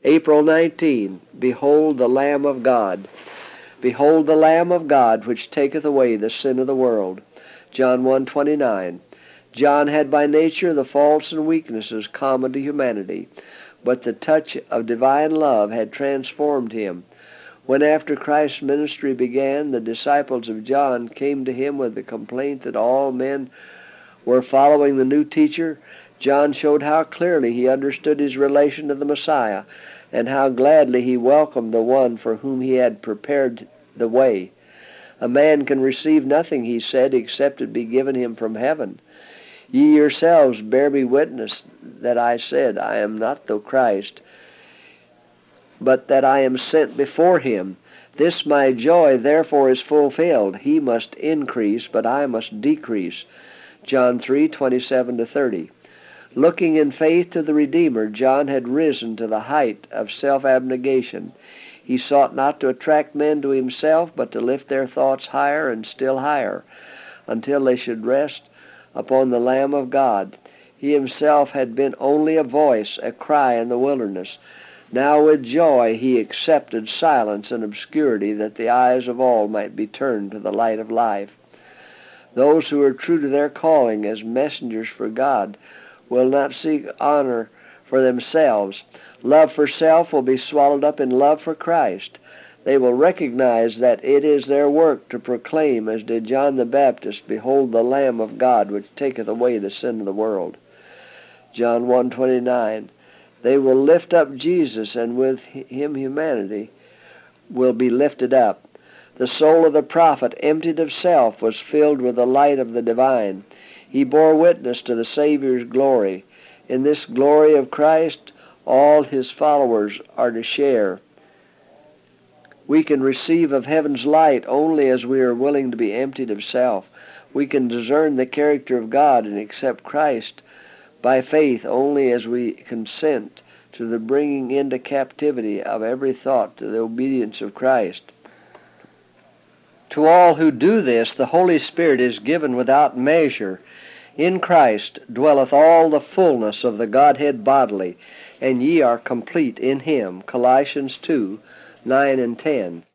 April 19, Behold the Lamb of God. Behold the Lamb of God, which taketh away the sin of the world. John 1:29. John had by nature the faults and weaknesses common to humanity, but the touch of divine love had transformed him. When after Christ's ministry began, the disciples of John came to him with the complaint that all men were following the new teacher, John showed how clearly he understood his relation to the Messiah, and how gladly he welcomed the one for whom he had prepared the way. A man can receive nothing, he said, except it be given him from heaven. Ye yourselves bear me witness that I said, I am not the Christ, but that I am sent before him. This my joy therefore is fulfilled. He must increase, but I must decrease. John 3:27-30. Looking in faith to the Redeemer, John had risen to the height of self-abnegation. He sought not to attract men to himself, but to lift their thoughts higher and still higher, until they should rest upon the Lamb of God. He himself had been only a voice, a cry in the wilderness. Now with joy he accepted silence and obscurity, that the eyes of all might be turned to the light of life. Those who are true to their calling as messengers for God will not seek honor for themselves. Love for self will be swallowed up in love for Christ. They will recognize that it is their work to proclaim, as did John the Baptist, Behold the Lamb of God, which taketh away the sin of the world. John 1:29. They will lift up Jesus, and with him humanity will be lifted up. The soul of the prophet, emptied of self, was filled with the light of the divine. He bore witness to the Savior's glory. In this glory of Christ, all his followers are to share. We can receive of heaven's light only as we are willing to be emptied of self. We can discern the character of God and accept Christ by faith only as we consent to the bringing into captivity of every thought to the obedience of Christ. To all who do this, the Holy Spirit is given without measure. In Christ dwelleth all the fullness of the Godhead bodily, and ye are complete in him. Colossians 2:9-10.